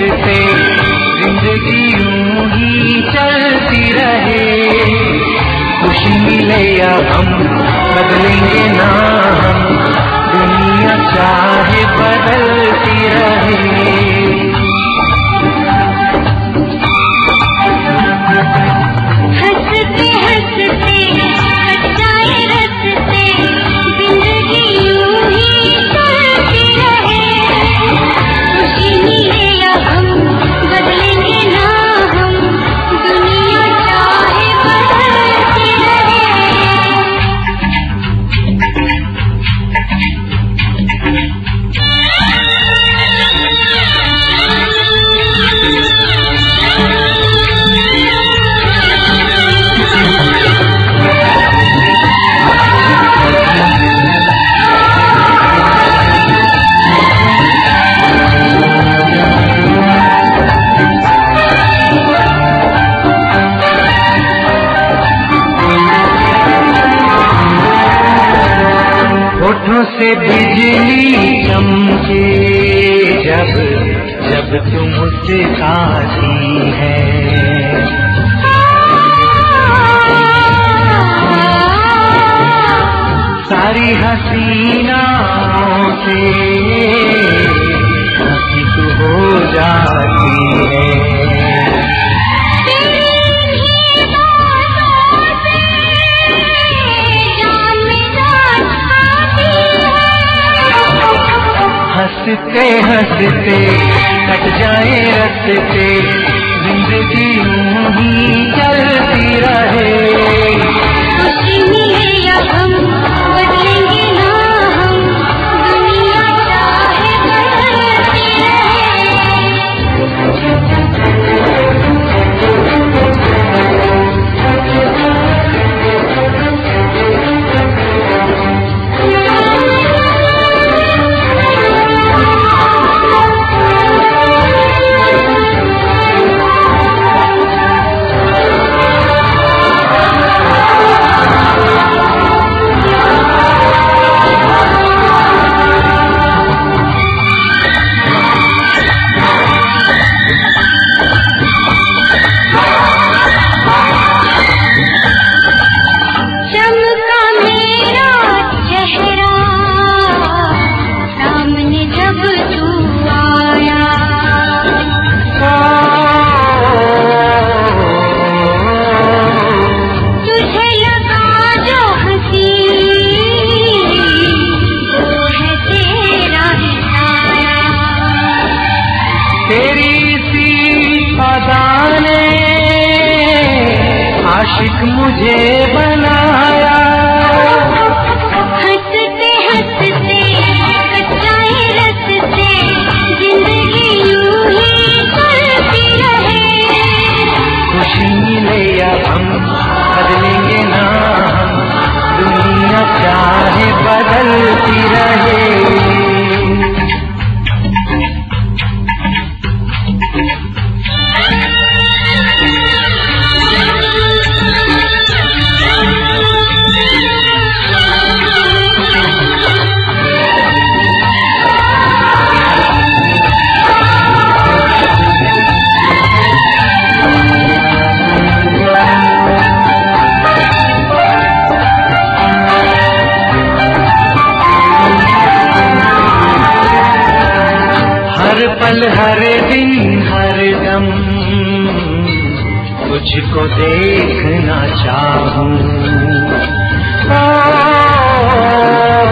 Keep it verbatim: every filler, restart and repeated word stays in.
हंसते जिंदगी यूं ही चलती रहे। खुशी मिले या हम बदलेंगे ना हम, दुनिया चाहे बदलती रहे। हंसते हंसते कट जाए रस्ते, जिंदगी यूं ही चलती रहे। खुशी मिले या हम बदलेंगे ना हम, दुनिया चाहे बदलती रहे। होठों से बिजली चमके जब जब तुम मुस्कुराती है। सारी हसीनाओं से हंसी तू हो जाती है। हंसते हंसते कट जाए रस्ते, जिंदगी यूं ही चलती रहे। खुशी मिले या हम बदलेंगे ना हम, दुनिया चाहे बदलती आशिक मुझे बनाया। हंसते हंसते कट जाए रस्ते, जिंदगी यूं ही चलती रहे। खुशी मिले या हम बदलेंगे ना हम, दुनिया चाहे बदलती रहे। हर पल हर दिन हर दम तुझको देखना चाहूं।